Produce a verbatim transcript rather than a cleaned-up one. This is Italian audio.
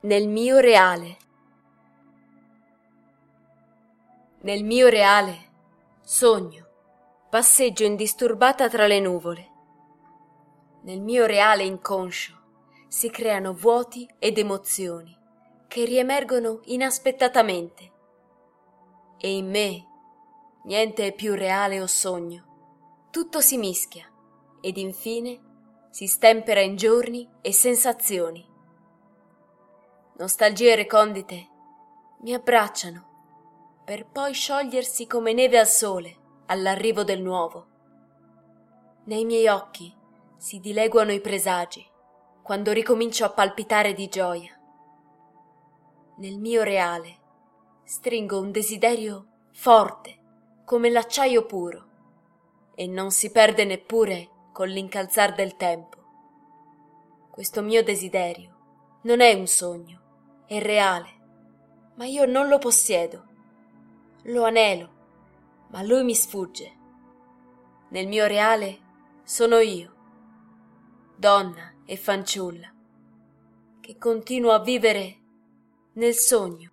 Nel mio reale. Nel mio reale sogno, passeggio indisturbata tra le nuvole. Nel mio reale inconscio si creano vuoti ed emozioni che riemergono inaspettatamente. E in me niente è più reale o sogno. Tutto si mischia ed infine si stempera in giorni e sensazioni. Nostalgie recondite mi abbracciano per poi sciogliersi come neve al sole all'arrivo del nuovo. Nei miei occhi si dileguano i presagi quando ricomincio a palpitare di gioia. Nel mio reale stringo un desiderio forte come l'acciaio puro e non si perde neppure con l'incalzar del tempo. Questo mio desiderio non è un sogno, è reale, ma io non lo possiedo. Lo anelo, ma lui mi sfugge. Nel mio reale sono io, donna e fanciulla, che continuo a vivere nel sogno